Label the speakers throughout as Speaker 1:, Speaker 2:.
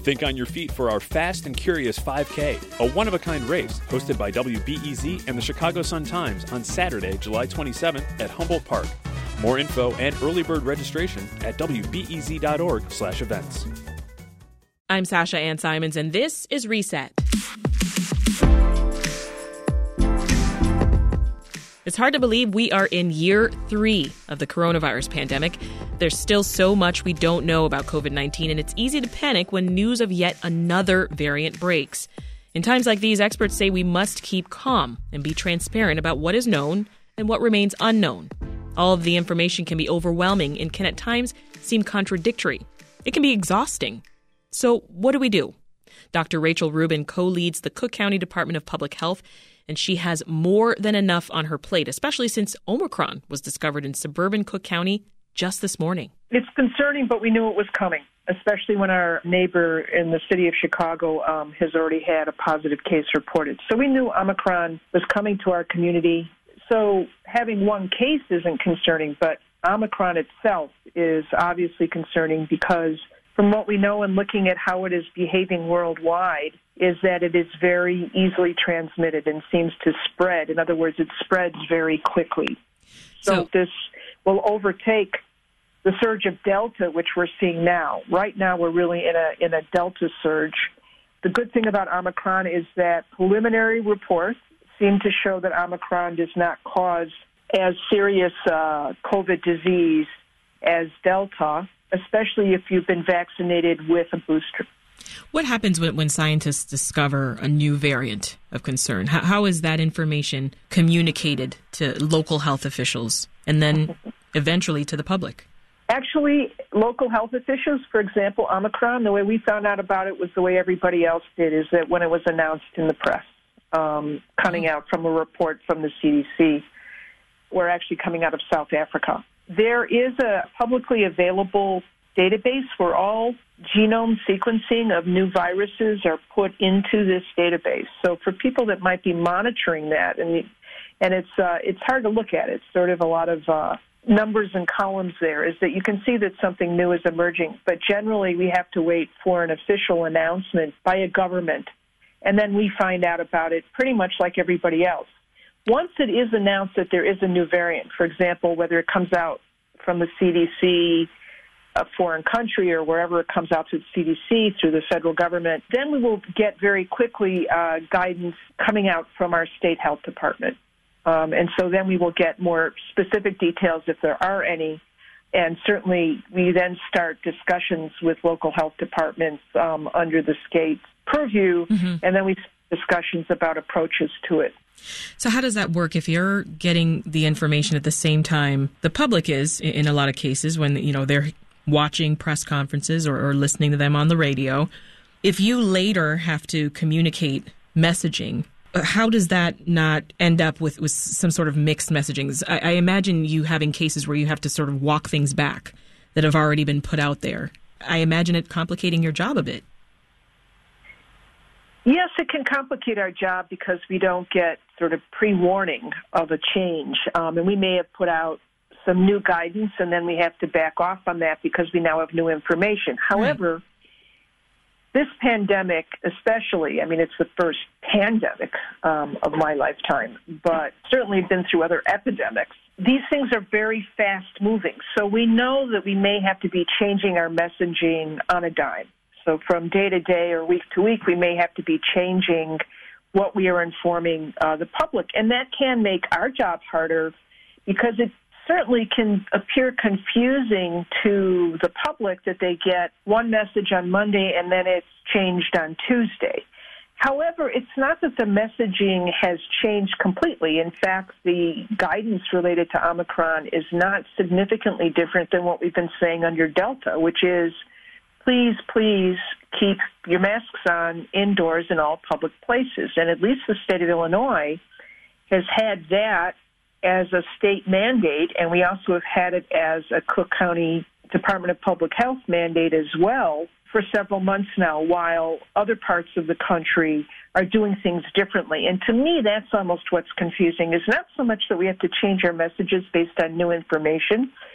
Speaker 1: Think on your feet for our Fast and Curious 5K, a one-of-a-kind race hosted by WBEZ and the Chicago Sun-Times on Saturday, July 27th at Humboldt Park. More info and early bird registration at wbez.org/events.
Speaker 2: I'm Sasha Ann Simons, and this is Reset. It's hard to believe we are in year 3 of the coronavirus pandemic. There's still so much we don't know about COVID-19, and it's easy to panic when news of yet another variant breaks. In times like these, experts say we must keep calm and be transparent about what is known and what remains unknown. All of the information can be overwhelming and can at times seem contradictory. It can be exhausting. So what do? Dr. Rachel Rubin co-leads the Cook County Department of Public Health, and she has more than enough on her plate, especially since Omicron was discovered in suburban Cook County just this morning.
Speaker 3: It's concerning, but we knew it was coming, especially when our neighbor in the city of Chicago has already had a positive case reported. So we knew Omicron was coming to our community. So having one case isn't concerning, but Omicron itself is obviously concerning because from what we know and looking at how it is behaving worldwide, is that it is very easily transmitted and seems to spread. In other words, it spreads very quickly. So this will overtake the surge of Delta, which we're seeing now. Right now, we're really in a Delta surge. The good thing about Omicron is that preliminary reports seem to show that Omicron does not cause as serious COVID disease as Delta, especially if you've been vaccinated with a booster.
Speaker 2: What happens when scientists discover a new variant of concern? How is that information communicated to local health officials and then eventually to the public?
Speaker 3: Actually, local health officials, for example, Omicron, the way we found out about it was the way everybody else did, is that when it was announced in the press, coming out from a report from the CDC, we're actually coming out of South Africa. There is a publicly available database where all genome sequencing of new viruses are put into this database. So for people that might be monitoring that, and it's hard to look at. It's sort of a lot of numbers and columns there, is that you can see that something new is emerging. But generally, we have to wait for an official announcement by a government, and then we find out about it pretty much like everybody else. Once it is announced that there is a new variant, for example, whether it comes out from the CDC, a foreign country, or wherever it comes out to the CDC through the federal government, then we will get very quickly guidance coming out from our state health department. And so then we will get more specific details if there are any. And certainly we then start discussions with local health departments under the state's purview, and then we discussions about approaches to it.
Speaker 2: So how does that work if you're getting the information at the same time the public is, in a lot of cases, when they're watching press conferences or listening to them on the radio? If you later have to communicate messaging, how does that not end up with some sort of mixed messaging? I imagine you having cases where you have to sort of walk things back that have already been put out there. I imagine it complicating your job a bit.
Speaker 3: Yes, it can complicate our job because we don't get sort of pre-warning of a change. And we may have put out some new guidance, and then we have to back off on that because we now have new information. However, this pandemic especially, it's the first pandemic of my lifetime, but certainly been through other epidemics. These things are very fast-moving, so we know that we may have to be changing our messaging on a dime. So from day to day or week to week, we may have to be changing what we are informing the public. And that can make our job harder because it certainly can appear confusing to the public that they get one message on Monday and then it's changed on Tuesday. However, it's not that the messaging has changed completely. In fact, the guidance related to Omicron is not significantly different than what we've been saying under Delta, which is please keep your masks on indoors in all public places. And at least the state of Illinois has had that as a state mandate, and we also have had it as a Cook County Department of Public Health mandate as well for several months now, while other parts of the country are doing things differently. And to me, that's almost what's confusing, is not so much that we have to change our messages based on new information,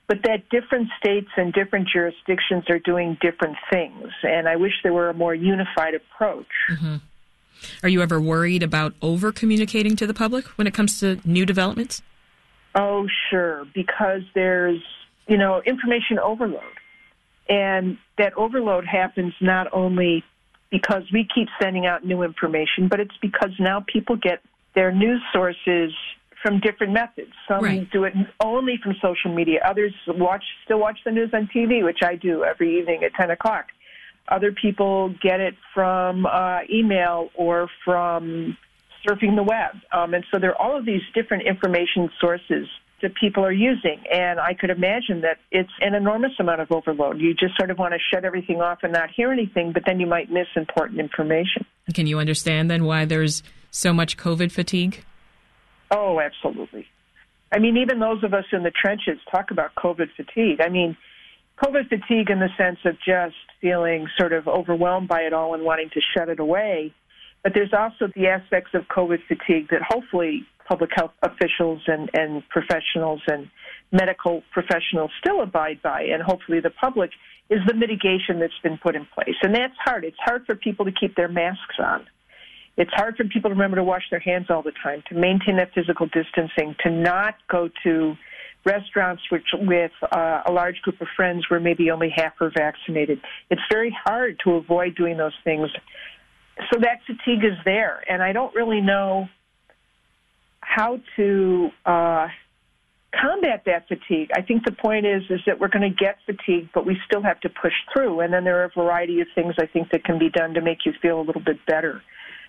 Speaker 3: but that different states and different jurisdictions are doing different things. And I wish there were a more unified approach.
Speaker 2: Mm-hmm. Are you ever worried about over-communicating to the public when it comes to new developments?
Speaker 3: Oh, sure, because there's, information overload. And that overload happens not only because we keep sending out new information, but it's because now people get their news sources from different methods. Some do it only from social media. Others still watch the news on TV, which I do every evening at 10 o'clock. Other people get it from email or from surfing the web. And so there are all of these different information sources that people are using. And I could imagine that it's an enormous amount of overload. You just sort of want to shut everything off and not hear anything, but then you might miss important information.
Speaker 2: Can you understand then why there's so much COVID fatigue?
Speaker 3: Oh, absolutely. I mean, even those of us in the trenches talk about COVID fatigue. I mean, COVID fatigue in the sense of just feeling sort of overwhelmed by it all and wanting to shut it away. But there's also the aspects of COVID fatigue that hopefully public health officials and professionals and medical professionals still abide by, and hopefully the public, is the mitigation that's been put in place. And that's hard. It's hard for people to keep their masks on. It's hard for people to remember to wash their hands all the time, to maintain that physical distancing, to not go to restaurants with a large group of friends where maybe only half are vaccinated. It's very hard to avoid doing those things. So that fatigue is there, and I don't really know how to combat that fatigue. I think the point is that we're going to get fatigue, but we still have to push through, and then there are a variety of things I think that can be done to make you feel a little bit better.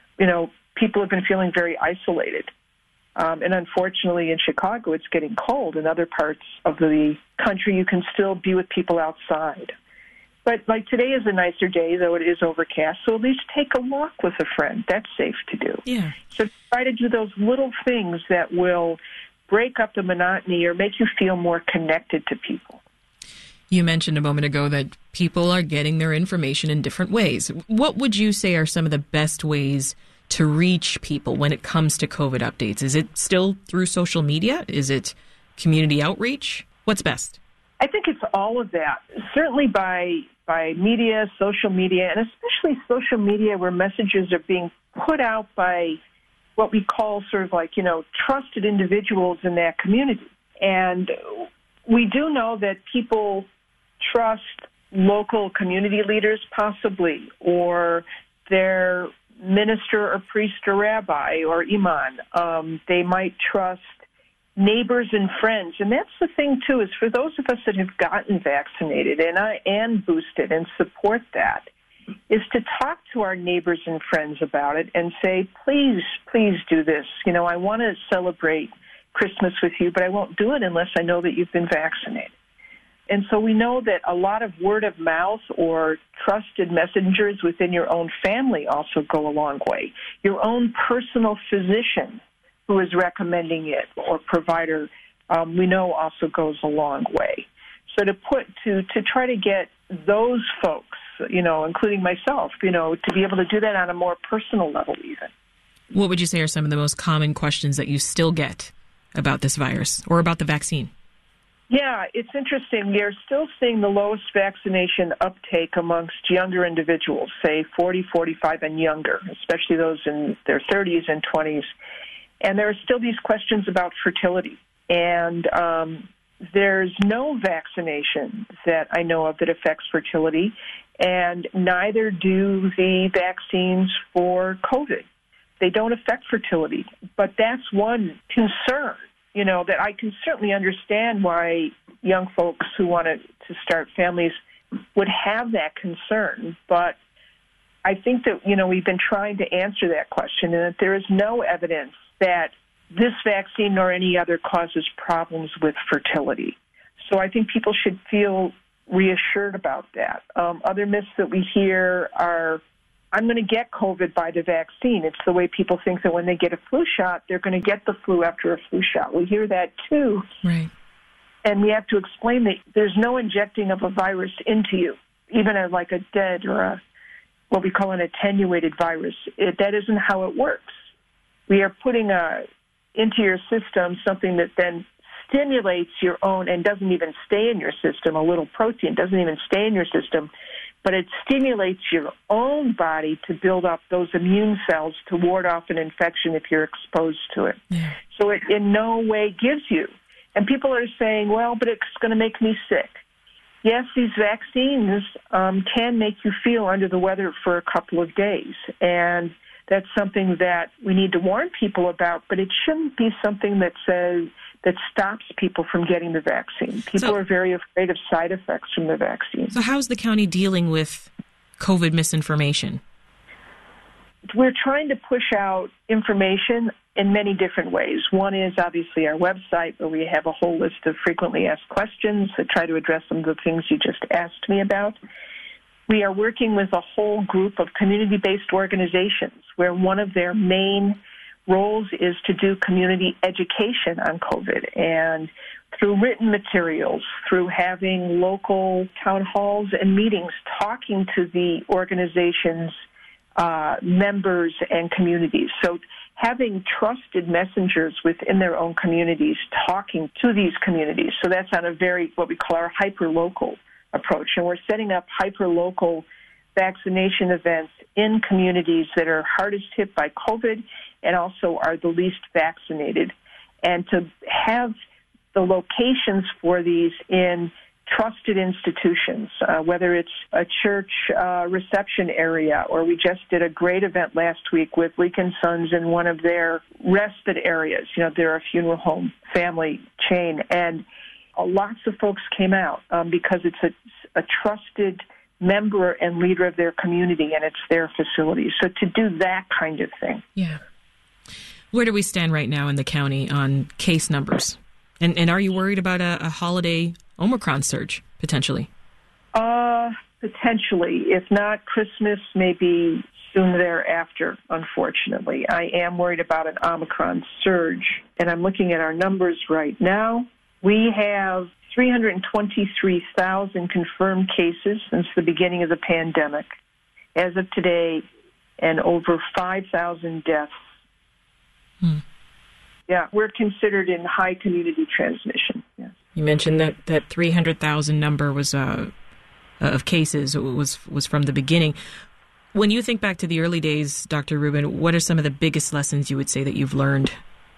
Speaker 3: People have been feeling very isolated. And unfortunately, in Chicago, it's getting cold. In other parts of the country, you can still be with people outside. But like today is a nicer day, though it is overcast, so at least take a walk with a friend. That's safe to do.
Speaker 2: Yeah.
Speaker 3: So try to do those little things that will break up the monotony or make you feel more connected to people.
Speaker 2: You mentioned a moment ago that people are getting their information in different ways. What would you say are some of the best ways to reach people when it comes to COVID updates? Is it still through social media? Is it community outreach? What's best?
Speaker 3: I think it's all of that. Certainly by media, social media, and especially social media where messages are being put out by what we call sort of like, trusted individuals in that community. And we do know that people trust local community leaders possibly, or their minister or priest or rabbi or imam. They might trust neighbors and friends. And that's the thing, too, is for those of us that have gotten vaccinated and boosted and support that, is to talk to our neighbors and friends about it and say, please do this. I want to celebrate Christmas with you, but I won't do it unless I know that you've been vaccinated. And so we know that a lot of word of mouth or trusted messengers within your own family also go a long way. Your own personal physician who is recommending it or provider, we know also goes a long way. So to try to get those folks, including myself, to be able to do that on a more personal level even.
Speaker 2: What would you say are some of the most common questions that you still get about this virus or about the vaccine?
Speaker 3: Yeah, it's interesting. We are still seeing the lowest vaccination uptake amongst younger individuals, say 40, 45 and younger, especially those in their 30s and 20s. And there are still these questions about fertility. And there's no vaccination that I know of that affects fertility, and neither do the vaccines for COVID. They don't affect fertility. But that's one concern, that I can certainly understand why young folks who want to start families would have that concern. But I think that, we've been trying to answer that question, and that there is no evidence that this vaccine nor any other causes problems with fertility. So I think people should feel reassured about that. Other myths that we hear are, I'm going to get COVID by the vaccine. It's the way people think that when they get a flu shot, they're going to get the flu after a flu shot. We hear that too.
Speaker 2: Right.
Speaker 3: And we have to explain that there's no injecting of a virus into you, even like a dead or what we call an attenuated virus. That isn't how it works. We are putting into your system something that then stimulates your own, and doesn't even stay in your system, a little protein doesn't even stay in your system, but it stimulates your own body to build up those immune cells to ward off an infection if you're exposed to it. Yeah. So it in no way gives you. And people are saying, well, but it's going to make me sick. Yes, these vaccines can make you feel under the weather for a couple of days, and that's something that we need to warn people about, but it shouldn't be something that stops people from getting the vaccine. People are very afraid of side effects from the vaccine.
Speaker 2: So how's the county dealing with COVID misinformation?
Speaker 3: We're trying to push out information in many different ways. One is obviously our website, where we have a whole list of frequently asked questions that try to address some of the things you just asked me about. We are working with a whole group of community-based organizations where one of their main roles is to do community education on COVID, and through written materials, through having local town halls and meetings, talking to the organization's members and communities. So having trusted messengers within their own communities talking to these communities. So that's on a very, what we call our hyper-local approach. And we're setting up hyper-local vaccination events in communities that are hardest hit by COVID and also are the least vaccinated. And to have the locations for these in trusted institutions, whether it's a church reception area, or we just did a great event last week with Leak & Sons in one of their respite areas. You know, they're a funeral home family chain, and lots of folks came out because it's a trusted member and leader of their community, and it's their facility. So to do that kind of thing.
Speaker 2: Yeah. Where do we stand right now in the county on case numbers? And are you worried about a holiday Omicron surge, potentially?
Speaker 3: Potentially. If not Christmas, maybe soon thereafter, unfortunately. I am worried about an Omicron surge, and I'm looking at our numbers right now. We have 323,000 confirmed cases since the beginning of the pandemic as of today, and over 5,000 deaths. Yeah, we're considered in high community transmission. Yes.
Speaker 2: You mentioned that 300,000 number was of cases was from the beginning. When you think back to the early days, Dr. Rubin, what are some of the biggest lessons you would say that you've learned?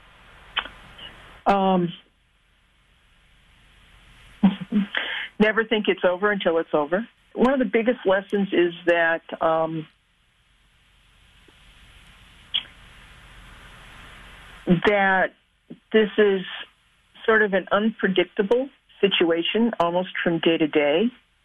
Speaker 3: Never think it's over until it's over. One of the biggest lessons is that that this is sort of an unpredictable situation almost from day to day,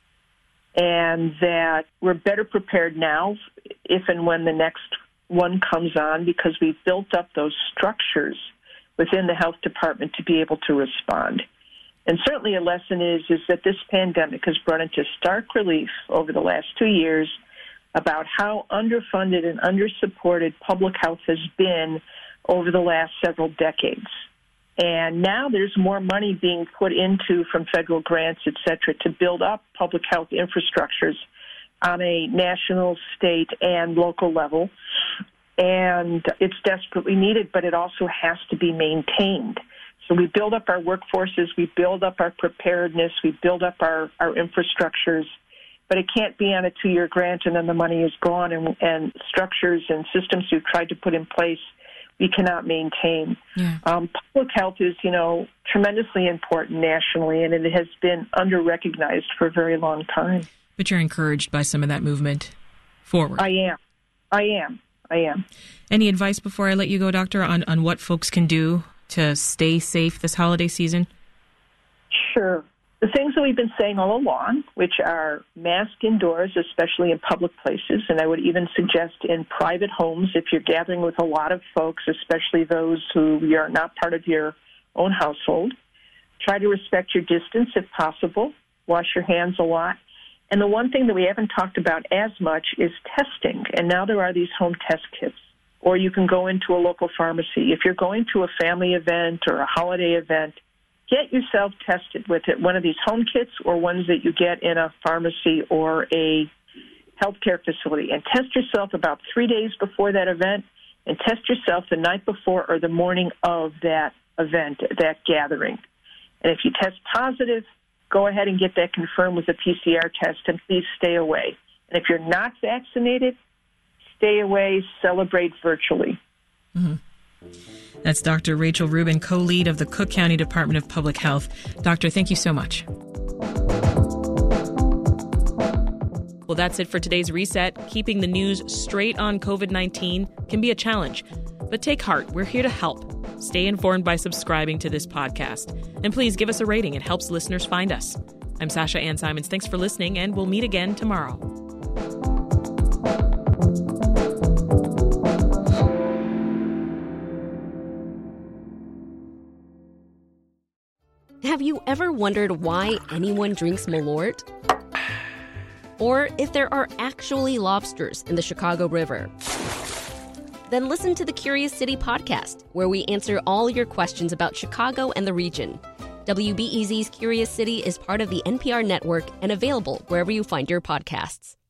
Speaker 3: and that we're better prepared now if and when the next one comes on, because we've built up those structures within the health department to be able to respond. And certainly a lesson is that this pandemic has brought into stark relief over the last 2 years about how underfunded and undersupported public health has been over the last several decades. And now there's more money being put into from federal grants, et cetera, to build up public health infrastructures on a national, state, and local level. And it's desperately needed, but it also has to be maintained. So we build up our workforces, we build up our preparedness, we build up our infrastructures, but it can't be on a 2-year grant and then the money is gone, and structures and systems we've tried to put in place we cannot maintain. Yeah. Public health is, tremendously important nationally, and it has been under-recognized for a very long time.
Speaker 2: But you're encouraged by some of that movement forward.
Speaker 3: I am.
Speaker 2: Any advice before I let you go, Doctor, on what folks can do to stay safe this holiday season?
Speaker 3: Sure. The things that we've been saying all along, which are mask indoors, especially in public places, and I would even suggest in private homes if you're gathering with a lot of folks, especially those who are not part of your own household. Try to respect your distance if possible. Wash your hands a lot. And the one thing that we haven't talked about as much is testing. And now there are these home test kits. Or you can go into a local pharmacy. If you're going to a family event or a holiday event, get yourself tested with one of these home kits or ones that you get in a pharmacy or a healthcare facility. And test yourself about 3 days before that event, and test yourself the night before or the morning of that event, that gathering. And if you test positive, go ahead and get that confirmed with a PCR test, and please stay away. And if you're not vaccinated, stay away, celebrate virtually.
Speaker 2: Mm-hmm. That's Dr. Rachel Rubin, co-lead of the Cook County Department of Public Health. Doctor, thank you so much. Well, that's it for today's Reset. Keeping the news straight on COVID-19 can be a challenge. But take heart, we're here to help. Stay informed by subscribing to this podcast. And please give us a rating. It helps listeners find us. I'm Sasha Ann Simons. Thanks for listening, and we'll meet again tomorrow.
Speaker 4: Have you ever wondered why anyone drinks Malort? Or if there are actually lobsters in the Chicago River? Then listen to the Curious City podcast, where we answer all your questions about Chicago and the region. WBEZ's Curious City is part of the NPR network and available wherever you find your podcasts.